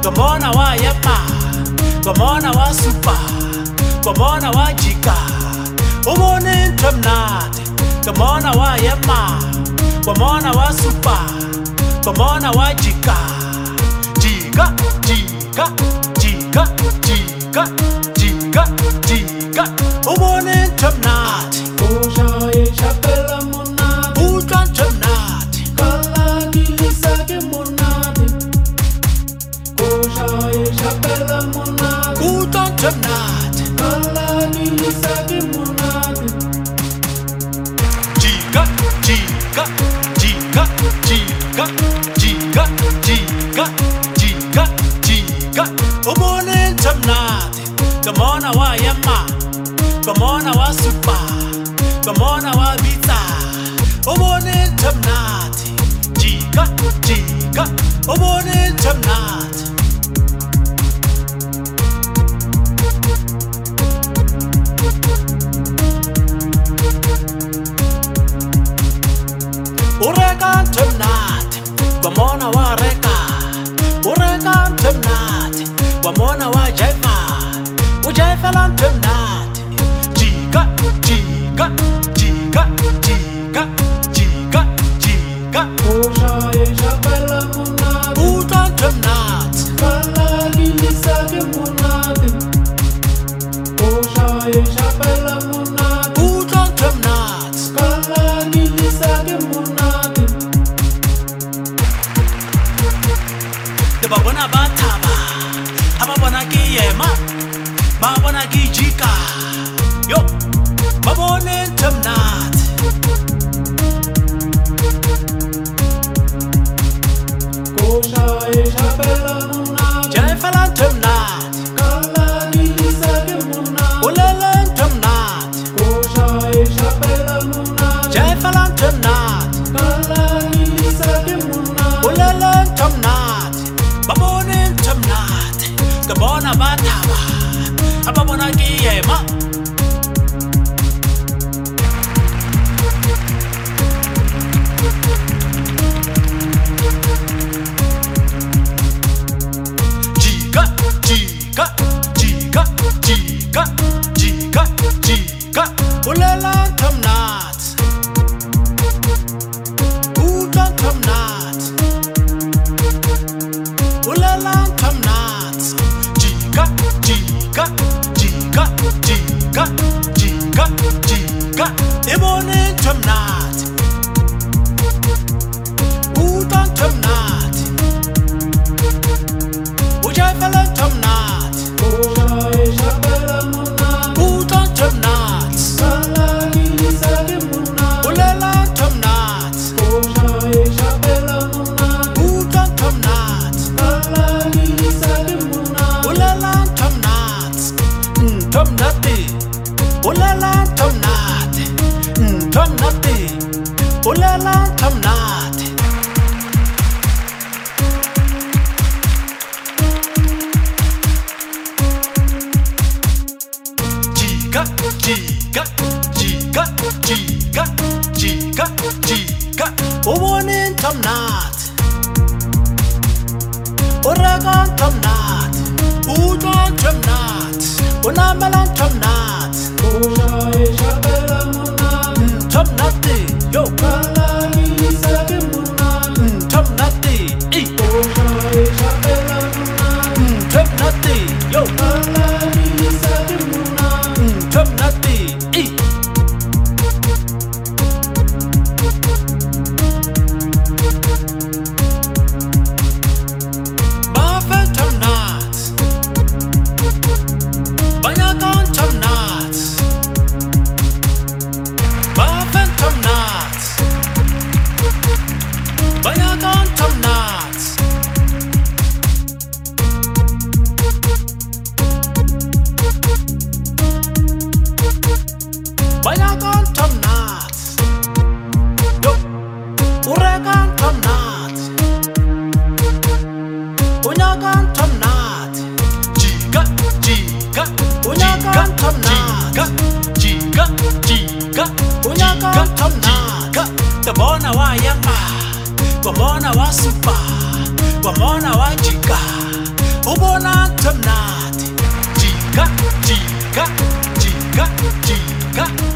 Komona wa yapa, komona wa super, komona wa jika. Ubone ntomnate, komona wa yapa, komona wa super, komona wa jika. Jika, jika, jika, jika, jika, jika. Ubone ntomnate, Oshaye chapela monade, ujan ntomnate. kala gilisage monade. Oshaye chapela monade, Ujan ntomnate. kala gilisage monade. Jika, jika, jika, jika, jika, jika, jika, jika. Ubone ntomnate, komona wa yama, komona wa super, komona wa bita. Ubone ntomnate, jika, jika, ubone ntomnate. Ureka ntomnate, komona wa reka. Ureka ntomnate, komona wa jaifa. Ujaifela ntomnate. Jika, jika, jika, jika, jika, jika. Oshaye chapela monade, Ujan ntomnate. kala gilisage monade. Oshaye chapela monade, Ujan ntomnate. kala gilisage monade. Babona bataba, ababona kiyema, babona kijika. Yo, babone ntomnate. Oshaye chapela monade, Jaifela ntomnate. kala gilisage monade. Ulele ntomnate. Oshaye chapela monade, Jaifela ntomnate. kala gilisage monade. Ulele ntomnate. Babone ntomnate. Kabona bataba, ababona kiyema. Jika, jika, jika, jika, jika, jika. Ulela ntomnate. Ujan ntomnate. Ulela ntomnate. Jika, jika, jika, jika, jika, jika. Ibone ntomnate. Ujan ntomnate. Ujaifela ntomnate. Oshaye chapela monade, Ujan ntomnate. kala gilisage monade. Ulela ntomnate. Oshaye chapela monade, Ujan ntomnate. kala gilisage monade. Ulela ntomnate. Ntomnate. Ulela ntomnate. Ntomnate. Ulela ntomnate. Jika, jika, jika, jika, jika, jika. Ubone ntomnate. Ureka ntomnate. Ujan ntomnate. Unamela ntomnate. Oshaye chapela monade, Ntomnate. Yo. kala gilisage monade. Ntomnate. Oshaye chapela monade, Ntomnate. Yo. kala gilisage monade. Ntomnate. Bafe ntomnate. Banyaka ntomnate. Bafe ntomnate. Banyaka ntomnate. Banyaka ntomnate. Yo. Ureka ntomnate. Unyaka ntomnate. Jika, jika, Unyaka jika, ntomnate. jika, jika, jika, Unyaka jika, ntomnate. jika. Tabona wa yapa, wamona wa super, wamona wa jika. ubona ntomnathi jika jika jika jika